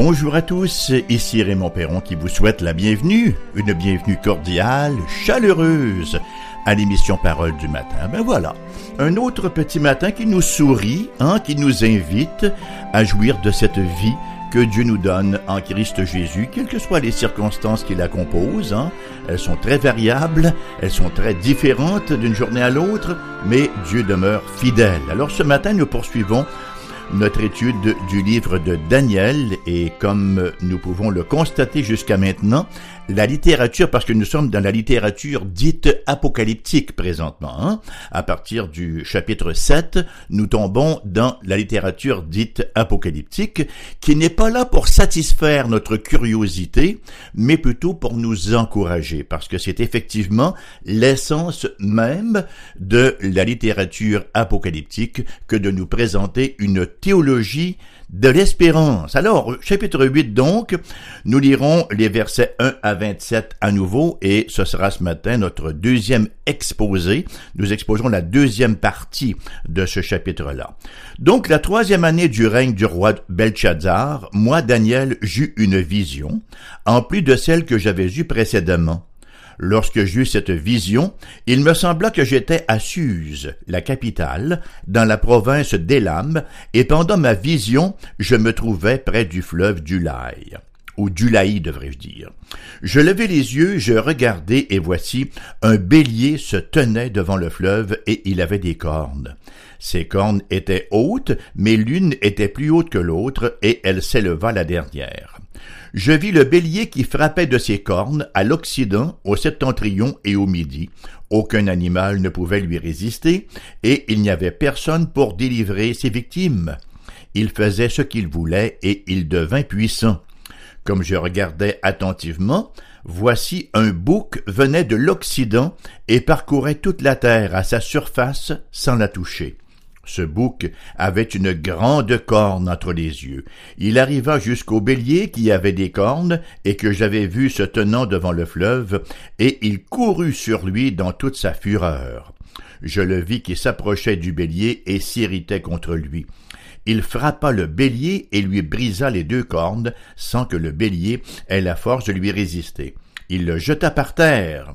Bonjour à tous, ici Raymond Perron qui vous souhaite la bienvenue, une bienvenue cordiale, chaleureuse à l'émission Parole du matin. Ben voilà, un autre petit matin qui nous sourit, qui nous invite à jouir de cette vie que Dieu nous donne en Christ Jésus, quelles que soient les circonstances qui la composent. Elles sont très variables, elles sont très différentes d'une journée à l'autre, mais Dieu demeure fidèle. Alors ce matin, nous poursuivons notre étude du livre de Daniel, et comme nous pouvons le constater jusqu'à maintenant, la littérature, parce que nous sommes dans la littérature dite apocalyptique présentement, à partir du chapitre 7, nous tombons dans la littérature dite apocalyptique, qui n'est pas là pour satisfaire notre curiosité, mais plutôt pour nous encourager, parce que c'est effectivement l'essence même de la littérature apocalyptique que de nous présenter une théologie de l'espérance. Alors, chapitre 8 donc, nous lirons les versets 1 à 27 à nouveau, et ce sera ce matin notre deuxième exposé. Nous exposerons la deuxième partie de ce chapitre-là. Donc, la troisième année du règne du roi Belchazzar, moi, Daniel, j'eus une vision, en plus de celle que j'avais eue précédemment. Lorsque j'eus cette vision, il me sembla que j'étais à Suse, la capitale, dans la province d'Élam, et pendant ma vision, je me trouvais près du fleuve d'Ulaï, ou d'Ulaï devrais-je dire. Je levai les yeux, je regardai, et voici, un bélier se tenait devant le fleuve, et il avait des cornes. Ses cornes étaient hautes, mais l'une était plus haute que l'autre, et elle s'éleva la dernière. Je vis le bélier qui frappait de ses cornes à l'Occident, au septentrion et au Midi. Aucun animal ne pouvait lui résister, et il n'y avait personne pour délivrer ses victimes. Il faisait ce qu'il voulait, et il devint puissant. Comme je regardais attentivement, voici un bouc venait de l'Occident et parcourait toute la terre à sa surface sans la toucher. Ce bouc avait une grande corne entre les yeux. Il arriva jusqu'au bélier qui avait des cornes et que j'avais vu se tenant devant le fleuve, et il courut sur lui dans toute sa fureur. Je le vis qui s'approchait du bélier et s'irritait contre lui. Il frappa le bélier et lui brisa les deux cornes, sans que le bélier ait la force de lui résister. Il le jeta par terre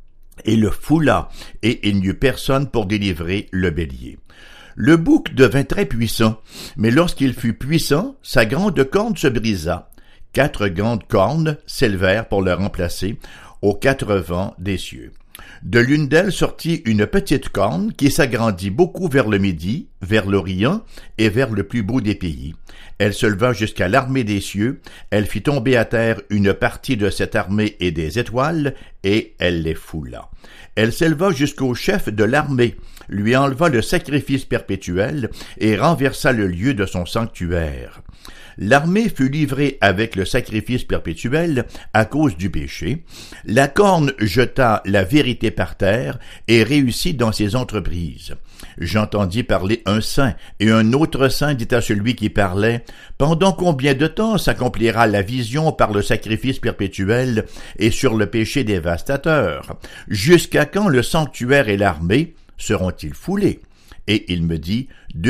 et le foula, et il n'y eut personne pour délivrer le bélier. Le bouc devint très puissant, mais lorsqu'il fut puissant, sa grande corne se brisa. 4 grandes cornes s'élevèrent pour le remplacer aux 4 vents des cieux. De l'une d'elles sortit une petite corne qui s'agrandit beaucoup vers le midi, vers l'Orient et vers le plus beau des pays. Elle se leva jusqu'à l'armée des cieux, elle fit tomber à terre une partie de cette armée et des étoiles, et elle les foula. Elle s'éleva jusqu'au chef de l'armée, lui enleva le sacrifice perpétuel et renversa le lieu de son sanctuaire. L'armée fut livrée avec le sacrifice perpétuel à cause du péché. La corne jeta la vérité par terre et réussit dans ses entreprises. J'entendis parler un saint, et un autre saint dit à celui qui parlait, « Pendant combien de temps s'accomplira la vision par le sacrifice perpétuel et sur le péché dévastateur? Jusqu'à quand le sanctuaire et l'armée seront-ils foulés? » Et il me dit,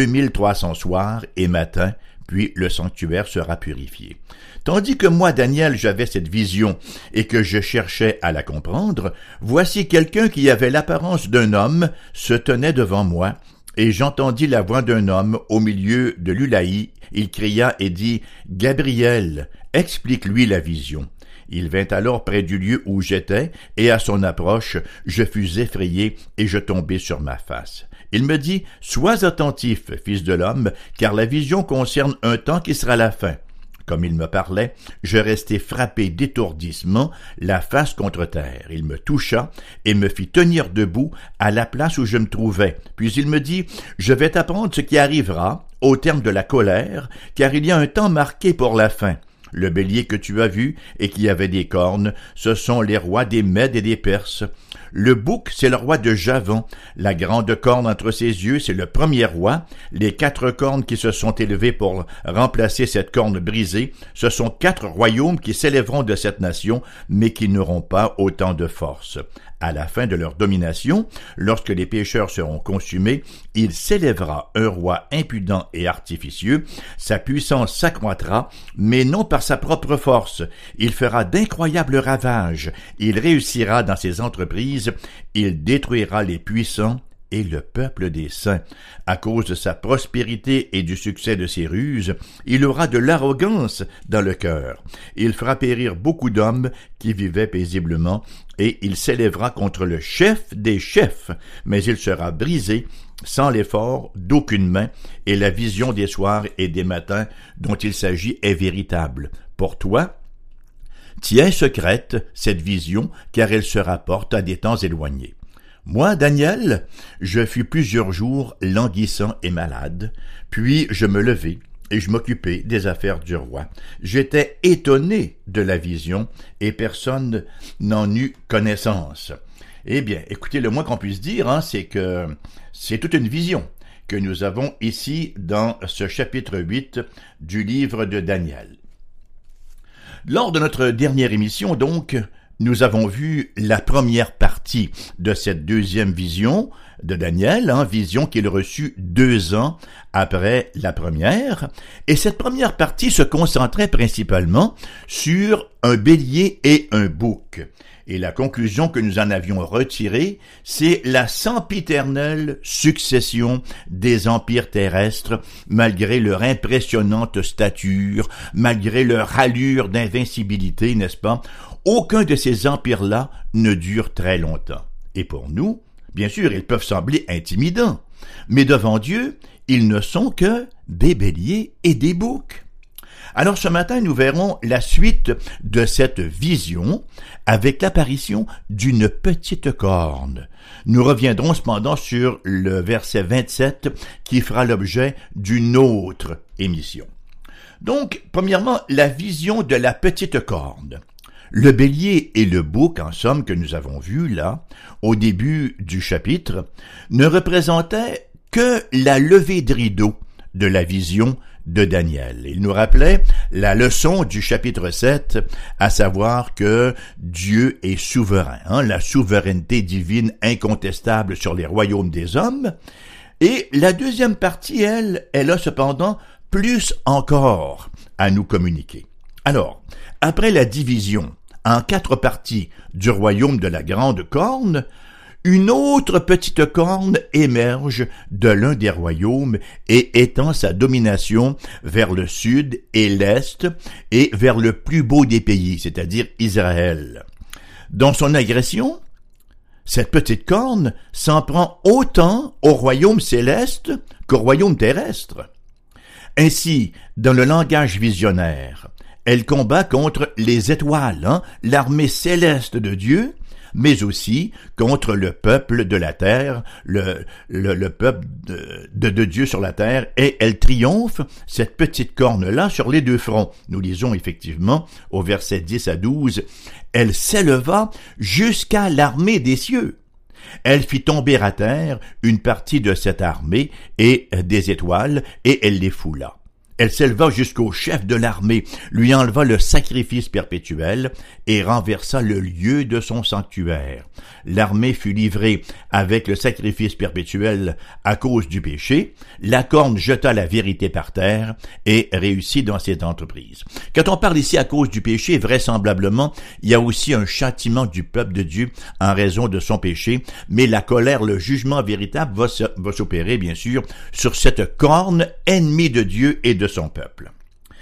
2300 soirs et matins, puis le sanctuaire sera purifié. Tandis que moi, Daniel, j'avais cette vision et que je cherchais à la comprendre, voici quelqu'un qui avait l'apparence d'un homme se tenait devant moi, et j'entendis la voix d'un homme au milieu de l'Ulaï. Il cria et dit, « Gabriel, explique-lui la vision. » Il vint alors près du lieu où j'étais, et à son approche, je fus effrayé et je tombai sur ma face. Il me dit, « Sois attentif, fils de l'homme, car la vision concerne un temps qui sera la fin. » Comme il me parlait, je restai frappé d'étourdissement, la face contre terre. Il me toucha et me fit tenir debout à la place où je me trouvais. Puis il me dit, « Je vais t'apprendre ce qui arrivera au terme de la colère, car il y a un temps marqué pour la fin. » Le bélier que tu as vu et qui avait des cornes, ce sont les rois des Mèdes et des Perses. Le bouc, c'est le roi de Javan. La grande corne entre ses yeux, c'est le premier roi. Les 4 cornes qui se sont élevées pour remplacer cette corne brisée, ce sont 4 royaumes qui s'élèveront de cette nation, mais qui n'auront pas autant de force. À la fin de leur domination, lorsque les pécheurs seront consumés, il s'élèvera un roi impudent et artificieux. Sa puissance s'accroîtra, mais non par sa propre force. Il fera d'incroyables ravages. Il réussira dans ses entreprises. Il détruira les puissants et le peuple des saints. À cause de sa prospérité et du succès de ses ruses, il aura de l'arrogance dans le cœur. Il fera périr beaucoup d'hommes qui vivaient paisiblement, et il s'élèvera contre le chef des chefs, mais il sera brisé sans l'effort d'aucune main, et la vision des soirs et des matins dont il s'agit est véritable. Pour toi, tiens secrète cette vision, car elle se rapporte à des temps éloignés. Moi, Daniel, je fus plusieurs jours languissant et malade, puis je me levai et je m'occupais des affaires du roi. J'étais étonné de la vision et personne n'en eut connaissance. Eh bien, écoutez, le moins qu'on puisse dire, c'est que c'est toute une vision que nous avons ici dans ce chapitre 8 du livre de Daniel. Lors de notre dernière émission, donc, nous avons vu la première partie de cette deuxième vision de Daniel, vision qu'il reçut 2 ans après la première. Et cette première partie se concentrait principalement sur un bélier et un bouc. Et la conclusion que nous en avions retirée, c'est la sempiternelle succession des empires terrestres, malgré leur impressionnante stature, malgré leur allure d'invincibilité, n'est-ce pas? Aucun de ces empires-là ne dure très longtemps. Et pour nous, bien sûr, ils peuvent sembler intimidants, mais devant Dieu, ils ne sont que des béliers et des boucs. Alors ce matin, nous verrons la suite de cette vision avec l'apparition d'une petite corne. Nous reviendrons cependant sur le verset 27 qui fera l'objet d'une autre émission. Donc, premièrement, la vision de la petite corne. Le bélier et le bouc, en somme, que nous avons vu là, au début du chapitre, ne représentaient que la levée de rideau de la vision de Daniel. Il nous rappelait la leçon du chapitre 7, à savoir que Dieu est souverain, la souveraineté divine incontestable sur les royaumes des hommes. Et la deuxième partie, elle a cependant plus encore à nous communiquer. Alors, après la division en 4 parties du royaume de la grande corne, une autre petite corne émerge de l'un des royaumes et étend sa domination vers le sud et l'est et vers le plus beau des pays, c'est-à-dire Israël. Dans son agression, cette petite corne s'en prend autant au royaume céleste qu'au royaume terrestre. Ainsi, dans le langage visionnaire, elle combat contre les étoiles, l'armée céleste de Dieu, mais aussi contre le peuple de la terre, le peuple de Dieu sur la terre, et elle triomphe, cette petite corne-là, sur les 2 fronts. Nous lisons effectivement au verset 10 à 12, « Elle s'éleva jusqu'à l'armée des cieux. Elle fit tomber à terre une partie de cette armée et des étoiles, et elle les foula. Elle s'éleva jusqu'au chef de l'armée, lui enleva le sacrifice perpétuel et renversa le lieu de son sanctuaire. L'armée fut livrée avec le sacrifice perpétuel à cause du péché. La corne jeta la vérité par terre et réussit dans cette entreprise. » Quand on parle ici à cause du péché, vraisemblablement, il y a aussi un châtiment du peuple de Dieu en raison de son péché, mais la colère, le jugement véritable va s'opérer, bien sûr, sur cette corne ennemie de Dieu et de son peuple.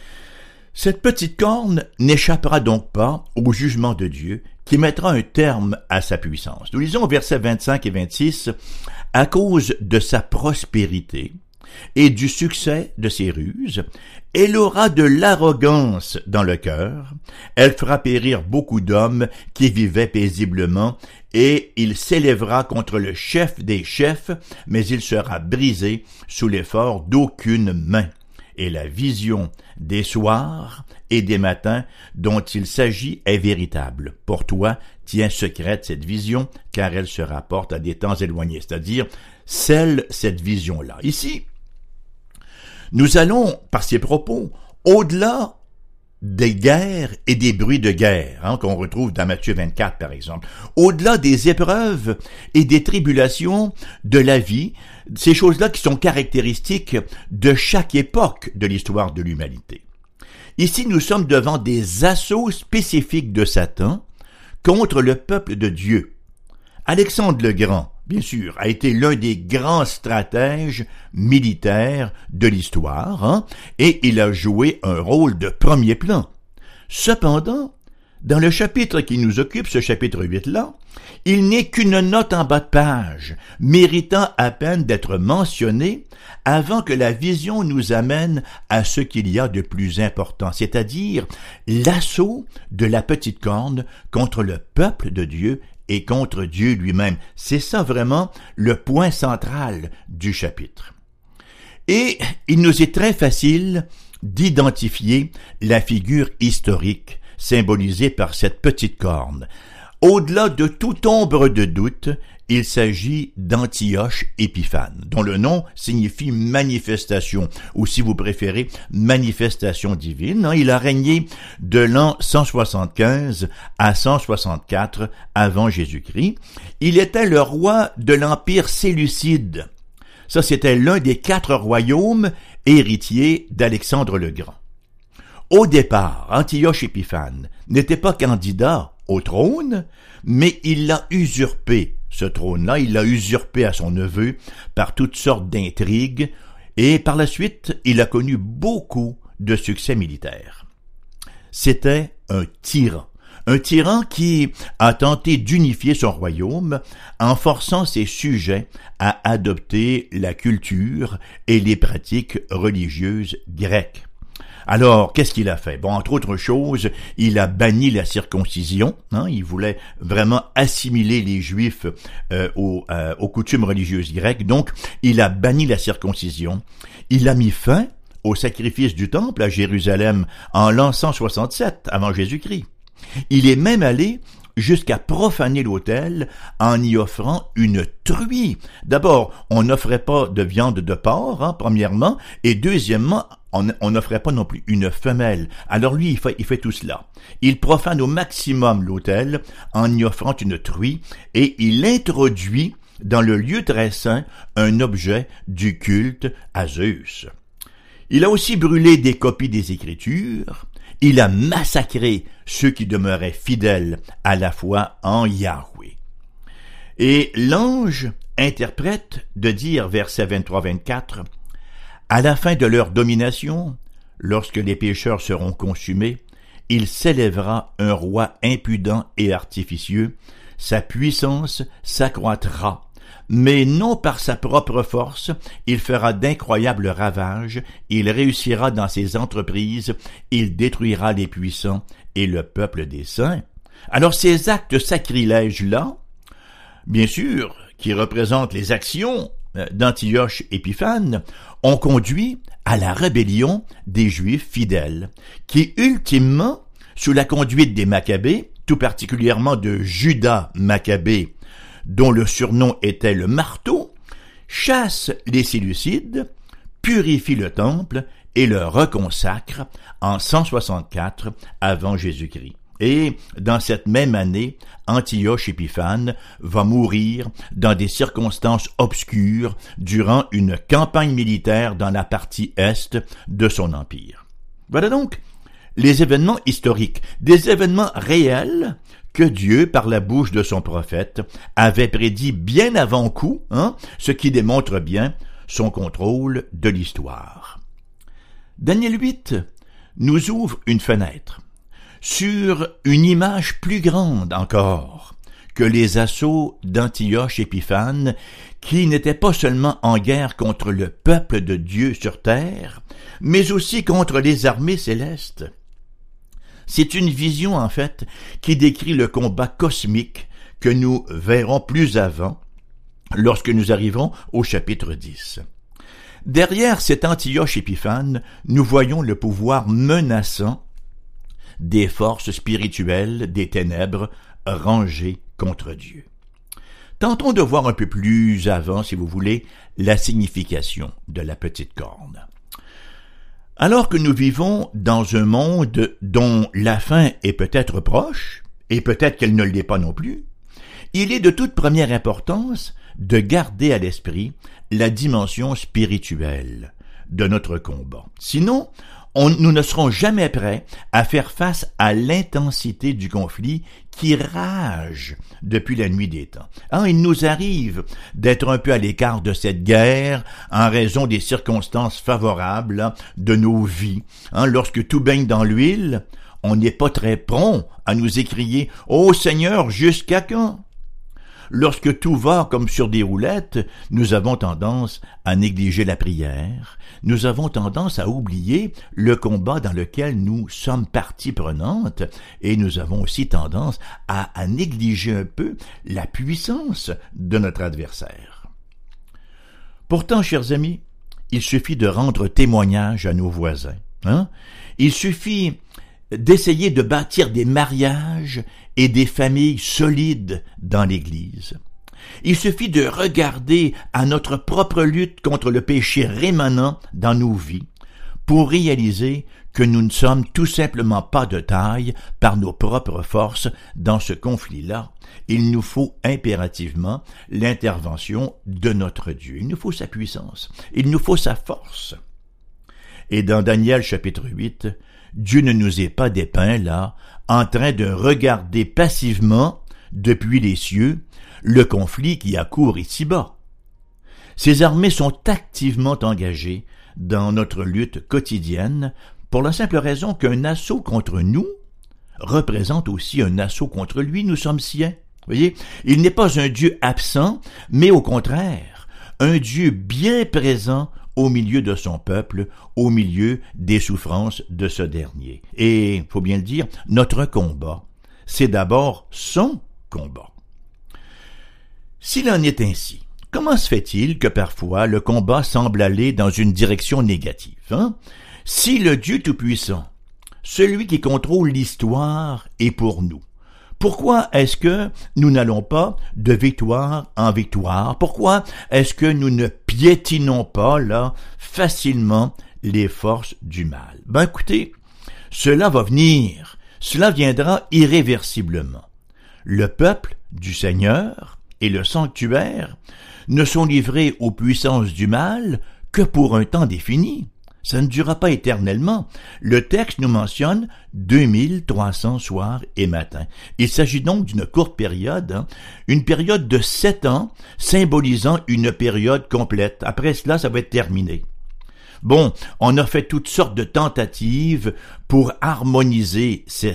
Cette petite corne n'échappera donc pas au jugement de Dieu qui mettra un terme à sa puissance. Nous lisons au verset 25 et 26, « À cause de sa prospérité et du succès de ses ruses, elle aura de l'arrogance dans le cœur, elle fera périr beaucoup d'hommes qui vivaient paisiblement, et il s'élèvera contre le chef des chefs, mais il sera brisé sous l'effort d'aucune main. Et la vision des soirs et des matins dont il s'agit est véritable. Pour toi, tiens secrète cette vision, car elle se rapporte à des temps éloignés, c'est-à-dire scelle cette vision-là. Ici, nous allons, par ces propos, au-delà des guerres et des bruits de guerre, qu'on retrouve dans Matthieu 24 par exemple. Au-delà des épreuves et des tribulations de la vie, ces choses-là qui sont caractéristiques de chaque époque de l'histoire de l'humanité. Ici, nous sommes devant des assauts spécifiques de Satan contre le peuple de Dieu. Alexandre le Grand, bien sûr, a été l'un des grands stratèges militaires de l'histoire, et il a joué un rôle de premier plan. Cependant, dans le chapitre qui nous occupe, ce chapitre 8-là, il n'est qu'une note en bas de page, méritant à peine d'être mentionnée avant que la vision nous amène à ce qu'il y a de plus important, c'est-à-dire l'assaut de la petite corne contre le peuple de Dieu et contre Dieu lui-même. C'est ça vraiment le point central du chapitre. Et il nous est très facile d'identifier la figure historique symbolisée par cette petite corne. Au-delà de toute ombre de doute, il s'agit d'Antioche Épiphane, dont le nom signifie manifestation, ou si vous préférez, manifestation divine. Il a régné de l'an 175 à 164 avant Jésus-Christ. Il était le roi de l'Empire séleucide. Ça, c'était l'un des 4 royaumes héritiers d'Alexandre le Grand. Au départ, Antioche Épiphane n'était pas candidat au trône, mais il l'a usurpé, ce trône-là, il l'a usurpé à son neveu par toutes sortes d'intrigues, et par la suite, il a connu beaucoup de succès militaires. C'était un tyran qui a tenté d'unifier son royaume en forçant ses sujets à adopter la culture et les pratiques religieuses grecques. Alors, qu'est-ce qu'il a fait? Bon, entre autres choses, il a banni la circoncision. Il voulait vraiment assimiler les Juifs aux coutumes religieuses grecques. Donc, il a banni la circoncision. Il a mis fin au sacrifice du temple à Jérusalem en l'an 167 avant Jésus-Christ. Il est même allé jusqu'à profaner l'autel en y offrant une truie. D'abord, on n'offrait pas de viande de porc, premièrement, et deuxièmement, on n'offrait pas non plus une femelle. Alors lui, il fait tout cela. Il profane au maximum l'autel en y offrant une truie et il introduit dans le lieu très saint un objet du culte à Zeus. Il a aussi brûlé des copies des Écritures. Il a massacré ceux qui demeuraient fidèles à la foi en Yahweh. Et l'ange interprète de dire, versets 23-24, « À la fin de leur domination, lorsque les pécheurs seront consumés, il s'élèvera un roi impudent et artificieux, sa puissance s'accroîtra, mais non par sa propre force, il fera d'incroyables ravages, il réussira dans ses entreprises, il détruira les puissants et le peuple des saints. » Alors ces actes sacrilèges-là, bien sûr, qui représentent les actions d'Antioche Épiphane, ont conduit à la rébellion des Juifs fidèles, qui ultimement, sous la conduite des Maccabées, tout particulièrement de Judas Maccabée, dont le surnom était le marteau, chasse les Séleucides, purifie le temple et le reconsacre en 164 avant Jésus-Christ. Et dans cette même année, Antioche Épiphane va mourir dans des circonstances obscures durant une campagne militaire dans la partie est de son empire. Voilà donc les événements historiques, des événements réels que Dieu, par la bouche de son prophète, avait prédit bien avant coup, ce qui démontre bien son contrôle de l'histoire. Daniel 8 nous ouvre une fenêtre sur une image plus grande encore que les assauts d'Antioche Épiphane, qui n'était pas seulement en guerre contre le peuple de Dieu sur terre, mais aussi contre les armées célestes. C'est une vision, en fait, qui décrit le combat cosmique que nous verrons plus avant, lorsque nous arriverons au chapitre 10. Derrière cet Antioche Épiphane, nous voyons le pouvoir menaçant des forces spirituelles des ténèbres rangées contre Dieu. Tentons de voir un peu plus avant, si vous voulez, la signification de la petite corne. Alors que nous vivons dans un monde dont la fin est peut-être proche, et peut-être qu'elle ne l'est pas non plus, il est de toute première importance de garder à l'esprit la dimension spirituelle de notre combat. Sinon, nous ne serons jamais prêts à faire face à l'intensité du conflit qui rage depuis la nuit des temps. Il nous arrive d'être un peu à l'écart de cette guerre en raison des circonstances favorables de nos vies. Lorsque tout baigne dans l'huile, on n'est pas très prompt à nous écrier « Ô Seigneur, jusqu'à quand ?» Lorsque tout va comme sur des roulettes, nous avons tendance à négliger la prière, nous avons tendance à oublier le combat dans lequel nous sommes partie prenante et nous avons aussi tendance à négliger un peu la puissance de notre adversaire. Pourtant, chers amis, il suffit de rendre témoignage à nos voisins. Il suffit d'essayer de bâtir des mariages et des familles solides dans l'Église. Il suffit de regarder à notre propre lutte contre le péché rémanent dans nos vies pour réaliser que nous ne sommes tout simplement pas de taille par nos propres forces dans ce conflit-là. Il nous faut impérativement l'intervention de notre Dieu. Il nous faut sa puissance. Il nous faut sa force. Et dans Daniel chapitre 8, Dieu ne nous est pas dépeint là, en train de regarder passivement, depuis les cieux, le conflit qui accourt ici-bas. Ces armées sont activement engagées dans notre lutte quotidienne pour la simple raison qu'un assaut contre nous représente aussi un assaut contre lui. Nous sommes siens. Voyez, il n'est pas un Dieu absent, mais au contraire, un Dieu bien présent au milieu de son peuple, au milieu des souffrances de ce dernier. Et, faut bien le dire, notre combat, c'est d'abord son combat. S'il en est ainsi, comment se fait-il que parfois le combat semble aller dans une direction négative, Si le Dieu Tout-Puissant, celui qui contrôle l'histoire, est pour nous, pourquoi est-ce que nous n'allons pas de victoire en victoire? Pourquoi est-ce que nous ne piétinons pas, là, facilement les forces du mal? Écoutez, cela va venir, cela viendra irréversiblement. Le peuple du Seigneur et le sanctuaire ne sont livrés aux puissances du mal que pour un temps défini. Ça ne durera pas éternellement. Le texte nous mentionne 2300 soirs et matins. Il s'agit donc d'une courte période, une période de 7 ans, symbolisant une période complète. Après cela, ça va être terminé. Bon, on a fait toutes sortes de tentatives pour harmoniser ces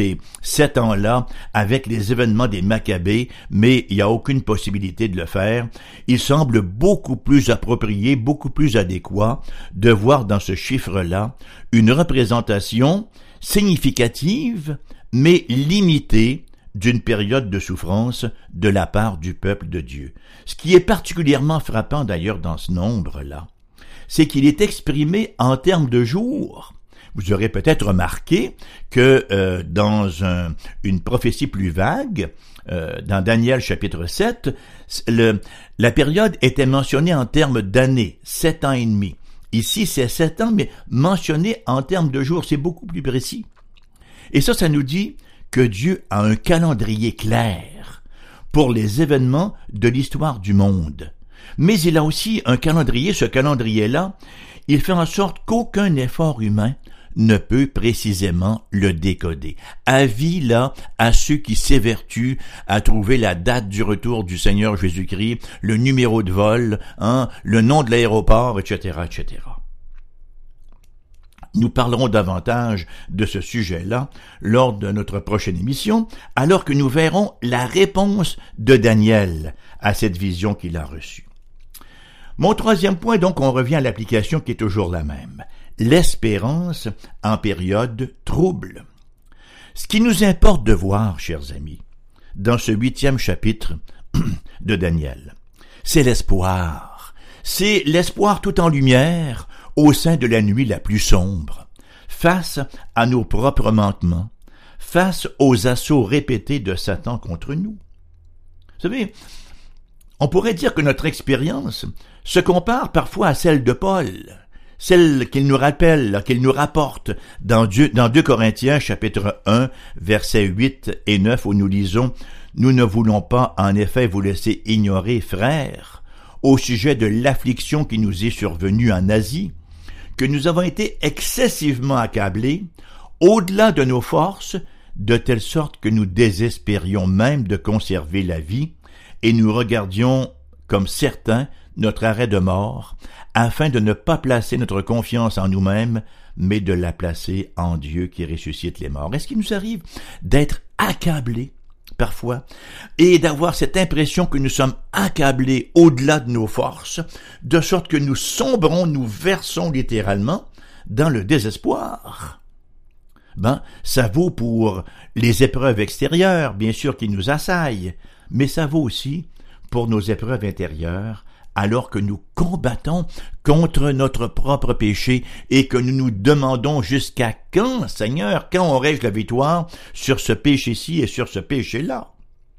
7 ans-là avec les événements des Maccabées, mais il n'y a aucune possibilité de le faire. Il semble beaucoup plus approprié, beaucoup plus adéquat de voir dans ce chiffre-là une représentation significative, mais limitée d'une période de souffrance de la part du peuple de Dieu. Ce qui est particulièrement frappant d'ailleurs dans ce nombre-là, c'est qu'il est exprimé en termes de jours. Vous aurez peut-être remarqué que dans une prophétie plus vague, dans Daniel chapitre 7, la période était mentionnée en termes d'années, 7 ans et demi. Ici, c'est 7 ans, mais mentionné en termes de jours, c'est beaucoup plus précis. Et ça nous dit que Dieu a un calendrier clair pour les événements de l'histoire du monde. Mais il a aussi un calendrier, ce calendrier-là, il fait en sorte qu'aucun effort humain ne peut précisément le décoder. Avis là à ceux qui s'évertuent à trouver la date du retour du Seigneur Jésus-Christ, le numéro de vol, le nom de l'aéroport, etc., etc. Nous parlerons davantage de ce sujet-là lors de notre prochaine émission, alors que nous verrons la réponse de Daniel à cette vision qu'il a reçue. Mon troisième point, donc, on revient à l'application qui est toujours la même. L'espérance en période trouble. Ce qui nous importe de voir, chers amis, dans ce 8e chapitre de Daniel, c'est l'espoir. C'est l'espoir tout en lumière au sein de la nuit la plus sombre, face à nos propres manquements, face aux assauts répétés de Satan contre nous. Vous savez, on pourrait dire que notre expérience se compare parfois à celle de Paul. celle qu'il nous rappelle, qu'il nous rapporte dans 2 Corinthiens chapitre 1, versets 8 et 9, où nous lisons « Nous ne voulons pas en effet vous laisser ignorer, frères, au sujet de l'affliction qui nous est survenue en Asie, que nous avons été excessivement accablés, au-delà de nos forces, de telle sorte que nous désespérions même de conserver la vie, et nous regardions comme certain notre arrêt de mort, afin de ne pas placer notre confiance en nous-mêmes, mais de la placer en Dieu qui ressuscite les morts. » Est-ce qu'il nous arrive d'être accablés parfois et d'avoir cette impression que nous sommes accablés au-delà de nos forces, de sorte que nous sombrons, nous versons littéralement dans le désespoir? Ça vaut pour les épreuves extérieures, bien sûr, qui nous assaillent, mais ça vaut aussi pour nos épreuves intérieures, alors que nous combattons contre notre propre péché et que nous nous demandons jusqu'à quand, Seigneur, quand aurai-je la victoire sur ce péché-ci et sur ce péché-là?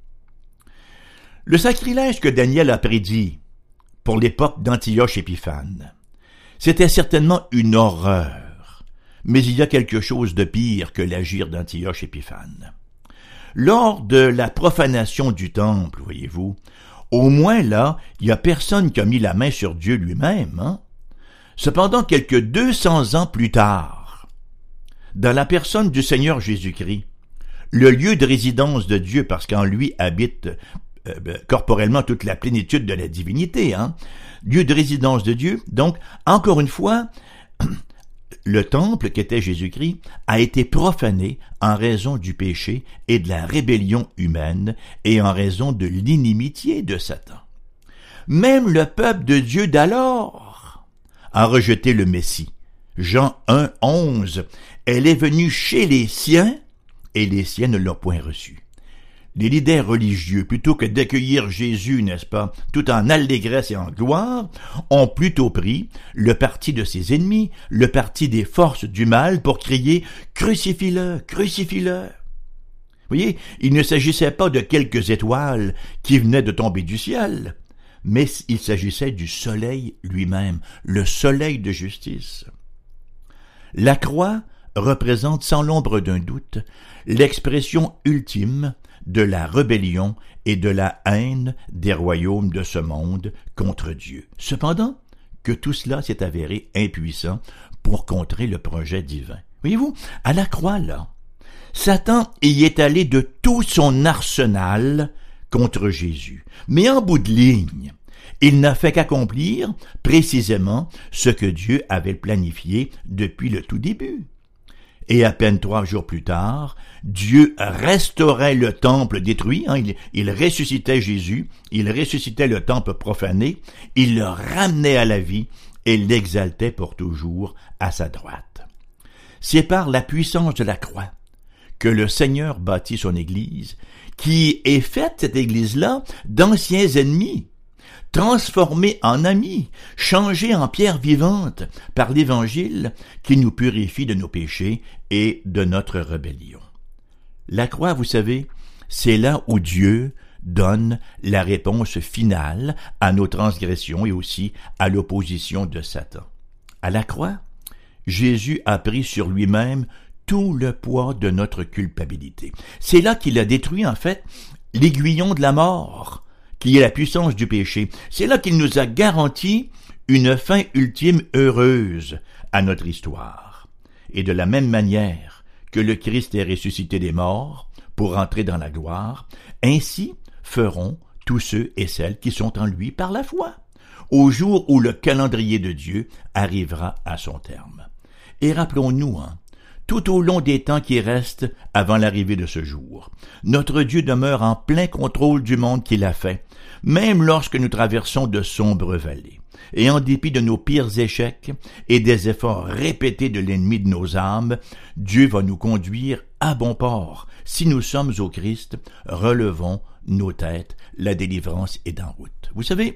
Le sacrilège que Daniel a prédit pour l'époque d'Antioche Épiphane, c'était certainement une horreur, mais il y a quelque chose de pire que l'agir d'Antioche Épiphane. Lors de la profanation du temple, voyez-vous, au moins là, il n'y a personne qui a mis la main sur Dieu lui-même. Cependant, quelques 200 ans plus tard, dans la personne du Seigneur Jésus-Christ, le lieu de résidence de Dieu, parce qu'en lui habite corporellement toute la plénitude de la divinité, lieu de résidence de Dieu, donc, encore une fois, le temple qu'était Jésus-Christ a été profané en raison du péché et de la rébellion humaine et en raison de l'inimitié de Satan. Même le peuple de Dieu d'alors a rejeté le Messie. Jean 1, 11, « Elle est venue chez les siens et les siens ne l'ont point reçue. » Les leaders religieux, plutôt que d'accueillir Jésus, n'est-ce pas, tout en allégresse et en gloire, ont plutôt pris le parti de ses ennemis, le parti des forces du mal pour crier « Crucifie-le, crucifie-le ». Vous voyez, il ne s'agissait pas de quelques étoiles qui venaient de tomber du ciel, mais il s'agissait du soleil lui-même, le soleil de justice. La croix représente sans l'ombre d'un doute l'expression ultime de la rébellion et de la haine des royaumes de ce monde contre Dieu. Cependant, que tout cela s'est avéré impuissant pour contrer le projet divin. Voyez-vous, à la croix, là, Satan y est allé de tout son arsenal contre Jésus. Mais en bout de ligne, il n'a fait qu'accomplir précisément ce que Dieu avait planifié depuis le tout début. Et à peine 3 jours plus tard, Dieu restaurait le temple détruit, il ressuscitait Jésus, il ressuscitait le temple profané, il le ramenait à la vie et l'exaltait pour toujours à sa droite. C'est par la puissance de la croix que le Seigneur bâtit son Église, qui est faite, cette Église-là, d'anciens ennemis, transformés en amis, changés en pierre vivante par l'Évangile qui nous purifie de nos péchés et de notre rébellion. La croix, vous savez, c'est là où Dieu donne la réponse finale à nos transgressions et aussi à l'opposition de Satan. À la croix, Jésus a pris sur lui-même tout le poids de notre culpabilité. C'est là qu'il a détruit, en fait, l'aiguillon de la mort, qui est la puissance du péché. C'est là qu'il nous a garanti une fin ultime heureuse à notre histoire. Et de la même manière que le Christ est ressuscité des morts pour entrer dans la gloire, ainsi feront tous ceux et celles qui sont en lui par la foi, au jour où le calendrier de Dieu arrivera à son terme. Et rappelons-nous, tout au long des temps qui restent avant l'arrivée de ce jour, notre Dieu demeure en plein contrôle du monde qu'il a fait, même lorsque nous traversons de sombres vallées. Et en dépit de nos pires échecs et des efforts répétés de l'ennemi de nos âmes, Dieu va nous conduire à bon port. Si nous sommes au Christ, relevons nos têtes, la délivrance est en route. Vous savez,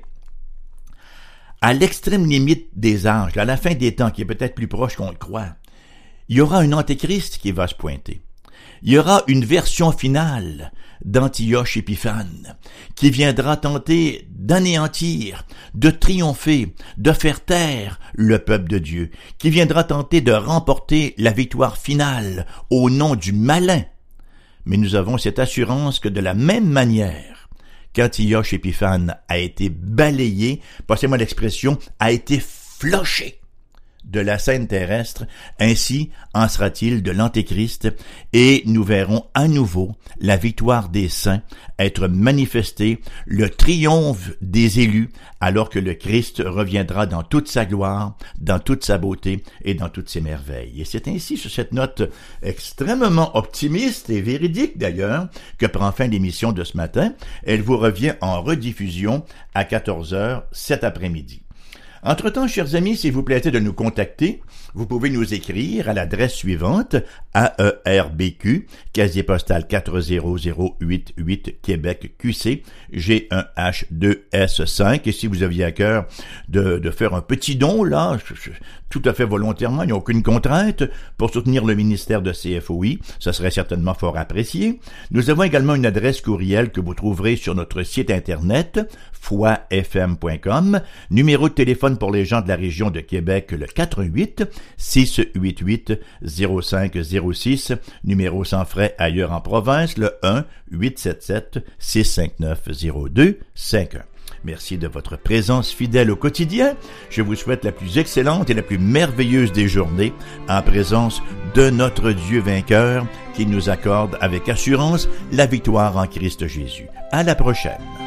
à l'extrême limite des âges, à la fin des temps, qui est peut-être plus proche qu'on le croit, il y aura un antéchrist qui va se pointer. Il y aura une version finale d'Antioche Épiphane qui viendra tenter d'anéantir, de triompher, de faire taire le peuple de Dieu, qui viendra tenter de remporter la victoire finale au nom du malin. Mais nous avons cette assurance que de la même manière qu'Antioche Épiphane a été balayé, passez-moi l'expression, a été floché de la scène terrestre, ainsi en sera-t-il de l'Antéchrist, et nous verrons à nouveau la victoire des saints être manifestée, le triomphe des élus, alors que le Christ reviendra dans toute sa gloire, dans toute sa beauté et dans toutes ses merveilles. Et c'est ainsi, sur cette note extrêmement optimiste et véridique d'ailleurs, que prend fin l'émission de ce matin. Elle vous revient en rediffusion à 14h cet après-midi. Entre-temps, chers amis, s'il vous plaît de nous contacter, vous pouvez nous écrire à l'adresse suivante, AERBQ, casier postal 40088 Québec QC, G1H2S5. Et si vous aviez à cœur de faire un petit don, là, tout à fait volontairement, il n'y a aucune contrainte, pour soutenir le ministère de CFOI, ce serait certainement fort apprécié. Nous avons également une adresse courriel que vous trouverez sur notre site internet, foifm.com, numéro de téléphone pour les gens de la région de Québec, le 418-688-0506, numéro sans frais ailleurs en province, le 1-877-659-0251. Merci de votre présence fidèle au quotidien. Je vous souhaite la plus excellente et la plus merveilleuse des journées en présence de notre Dieu vainqueur qui nous accorde avec assurance la victoire en Christ Jésus. À la prochaine.